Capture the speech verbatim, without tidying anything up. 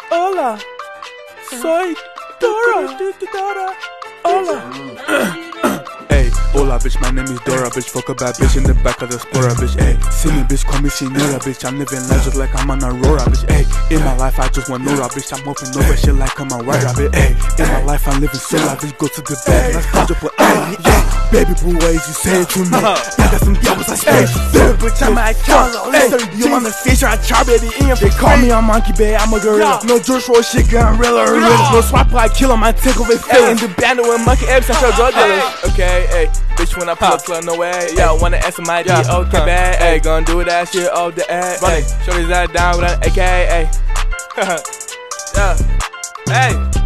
Hola, soy Dora. Dora. Hola. Hey, hola, bitch, my name is Dora, bitch. Fuck a bad bitch in the back of the Spora, bitch. Hey, see me, bitch, call me Senora, bitch. I'm living life just like I'm on Aurora, bitch. Hey, in my life, I just want Nora, bitch. I'm open over shit like I'm a white rabbit. Hey, in my life, I'm living so life, bitch. Go to the bed, let's quadruple. Hey, yeah, baby boo, what is you saying to me? I got some doubles, I spent you, bitch. I'm at Charles. Hey, you on the feature, I char, baby. They call me a monkey, babe. I'm a gorilla. No George Roy shit, gun, real or real. No swipe, I kill him, I take over his in the band with monkey apes and show drug dealers. Okay, hey, bitch, when I pull up, club, no way. Yeah, wanna answer my D, okay, bad. Hey, gonna do that shit all the ad. Running, show these that down with an A K A. Yeah, hey.